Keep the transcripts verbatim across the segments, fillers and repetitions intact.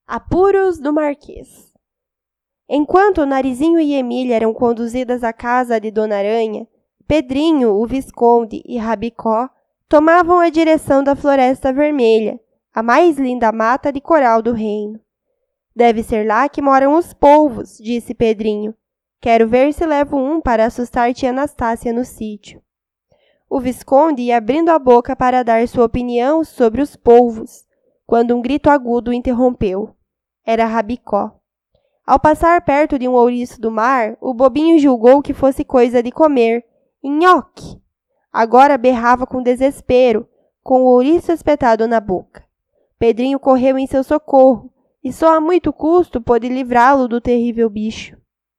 Apuros do Marquês. Enquanto Narizinho e Emília eram conduzidas à casa de Dona Aranha, Pedrinho, o Visconde e Rabicó tomavam a direção da Floresta Vermelha, a mais linda mata de coral do reino. Deve ser lá que moram os polvos, disse Pedrinho. Quero ver se levo um para assustar tia Anastácia no sítio. O Visconde ia abrindo a boca para dar sua opinião sobre os polvos, quando um grito agudo o interrompeu. Era Rabicó. Ao passar perto de um ouriço do mar, o bobinho julgou que fosse coisa de comer. Nhoque! Agora berrava com desespero, com o ouriço espetado na boca. Pedrinho correu em seu socorro, e só a muito custo pôde livrá-lo do terrível bicho.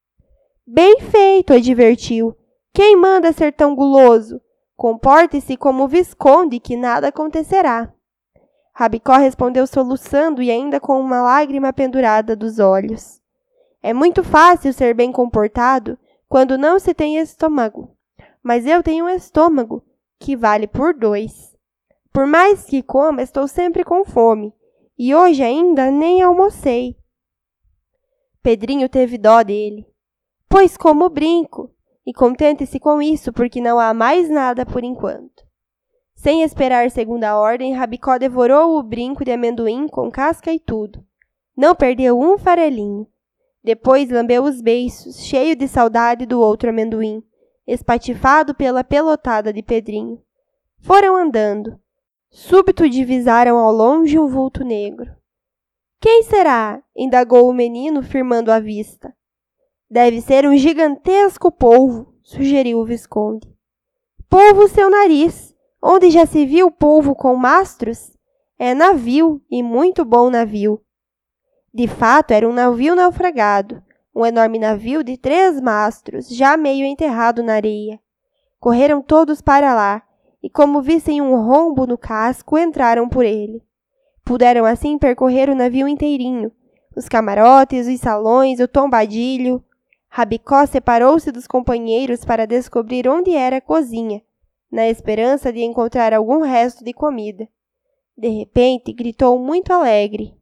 Bem feito, advertiu. Quem manda ser tão guloso? Comporte-se como o Visconde, que nada acontecerá. Rabicó respondeu soluçando e ainda com uma lágrima pendurada dos olhos. É muito fácil ser bem comportado quando não se tem estômago. Mas eu tenho um estômago, que vale por dois. Por mais que coma, estou sempre com fome. E hoje ainda nem almocei. Pedrinho teve dó dele. Pois como brinco. E contente-se com isso, porque não há mais nada por enquanto. Sem esperar segunda ordem, Rabicó devorou o brinco de amendoim com casca e tudo. Não perdeu um farelinho. Depois lambeu os beiços, cheio de saudade do outro amendoim, espatifado pela pelotada de Pedrinho. Foram andando. Súbito divisaram ao longe um vulto negro. Quem será? Indagou o menino, firmando a vista. Deve ser um gigantesco polvo, sugeriu o Visconde. Polvo seu nariz! Onde já se viu polvo com mastros? É navio, e muito bom navio. De fato, era um navio naufragado, um enorme navio de três mastros, já meio enterrado na areia. Correram todos para lá, e como vissem um rombo no casco, entraram por ele. Puderam assim percorrer o navio inteirinho, os camarotes, os salões, o tombadilho. Rabicó separou-se dos companheiros para descobrir onde era a cozinha, na esperança de encontrar algum resto de comida. De repente, gritou muito alegre.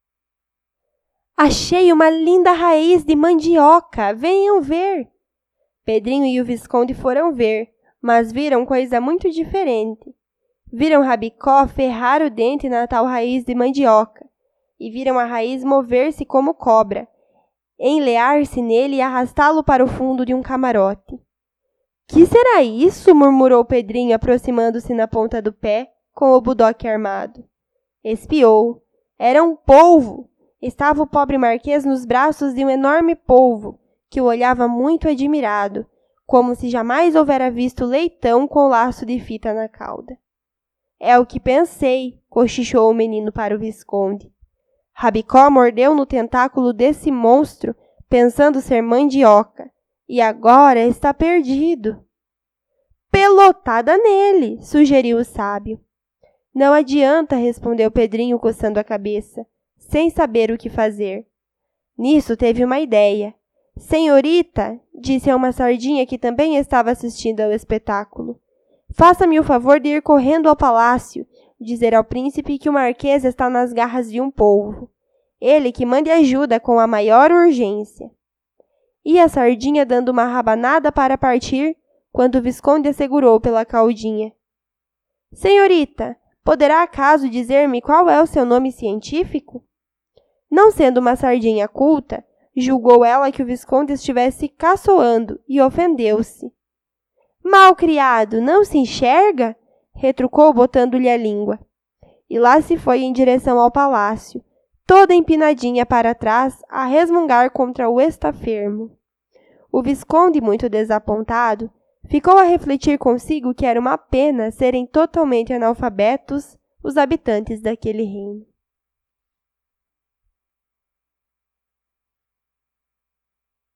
Achei uma linda raiz de mandioca! Venham ver! Pedrinho e o Visconde foram ver, mas viram coisa muito diferente. Viram Rabicó ferrar o dente na tal raiz de mandioca, e viram a raiz mover-se como cobra, enlear-se nele e arrastá-lo para o fundo de um camarote. Que será isso? Murmurou Pedrinho, aproximando-se na ponta do pé, com o budoque armado. Espiou. Era um polvo. Estava o pobre marquês nos braços de um enorme polvo, que o olhava muito admirado, como se jamais houvera visto leitão com laço de fita na cauda. É o que pensei, cochichou o menino para o Visconde. Rabicó mordeu no tentáculo desse monstro, pensando ser mandioca. E agora está perdido. Pelotada nele, sugeriu o sábio. Não adianta, respondeu Pedrinho coçando a cabeça, sem saber o que fazer. Nisso teve uma ideia. Senhorita, disse a uma sardinha que também estava assistindo ao espetáculo, faça-me o favor de ir correndo ao palácio, dizer ao príncipe que o marquês está nas garras de um polvo. Ele que mande ajuda com a maior urgência. E a sardinha dando uma rabanada para partir, quando o Visconde a segurou pela caudinha. Senhorita, poderá acaso dizer-me qual é o seu nome científico? Não sendo uma sardinha culta, julgou ela que o Visconde estivesse caçoando e ofendeu-se. Malcriado, não se enxerga? Retrucou, botando-lhe a língua. E lá se foi em direção ao palácio, toda empinadinha para trás, a resmungar contra o estafermo. O Visconde, muito desapontado, ficou a refletir consigo que era uma pena serem totalmente analfabetos os habitantes daquele reino.